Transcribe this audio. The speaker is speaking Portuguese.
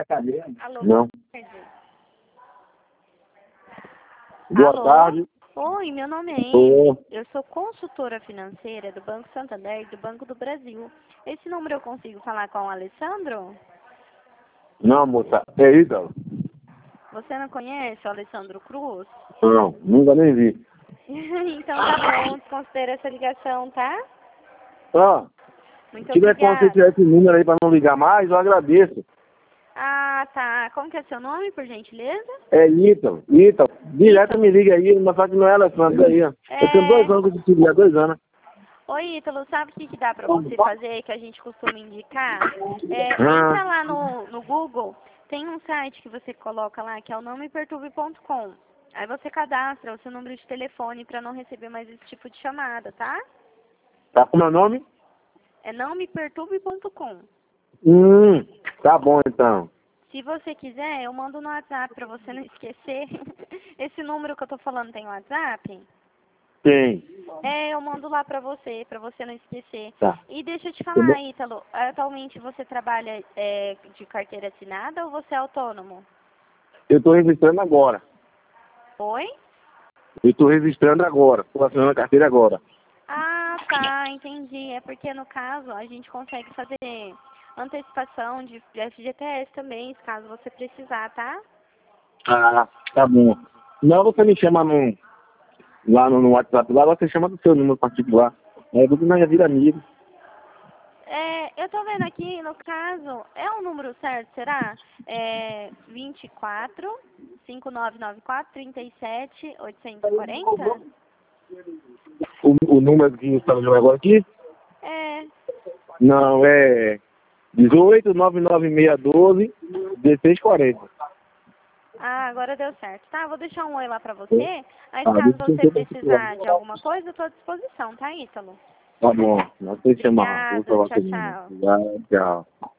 Alô, Não. boa tarde. Boa Alô? tarde. Oi, meu nome é Ô. Amy. Eu sou consultora financeira do Banco Santander e do Banco do Brasil. Esse número eu consigo falar com o Alessandro? Não, moça. É isso? Você não conhece o Alessandro Cruz? Não, nunca nem vi. Então tá bom, desconsidera essa ligação, tá? Ah, Muito se tiver como você obrigada. tiver esse número aí pra não ligar mais, eu agradeço. Ah, tá. Como que é seu nome, por gentileza? É Ítalo. Ítalo. Direto Ítalo. me liga aí, mas só que não é Alessandro aí, ó. Eu tenho 2 É... anos que eu te ligar, 2 anos. Oi, Ítalo, sabe o que dá pra você fazer, que a gente costuma indicar? Ah, Entra lá no Google, tem um site que você coloca lá, que é o nomeperturbe.com. Aí você cadastra o seu número de telefone pra não receber mais esse tipo de chamada, tá? tá com meu nome? É nomeperturbe.com. Tá bom então. Se você quiser, eu mando no WhatsApp pra você não esquecer. Esse número que eu tô falando tem WhatsApp? Tem. Eu mando lá pra você não esquecer. Tá. E deixa eu te Eu falar, Ítalo, atualmente você trabalha de carteira assinada ou você é autônomo? eu tô registrando agora. Oi? Eu tô registrando agora. Tô assinando a carteira agora. Ah, tá, entendi. É porque no caso a gente consegue fazer antecipação de FGTS também, caso você precisar, tá? Ah, tá bom. Não, você me chama lá no WhatsApp, lá você chama do seu número particular. Aí você não já vira amigo. Eu tô vendo aqui, no caso, é o número certo, será? 24 5994 37 840? O número que você está jogando agora aqui? É. Não, é 18 99612 1640. Ah, agora deu certo. Tá, vou deixar um oi lá pra você. Aí Ah, caso deixa eu você ver se precisar de alguma coisa, eu tô à disposição, tá, Ítalo? tá bom, não sei chamar. Vou Obrigada, falar tchau, com ele. tchau. Tchau.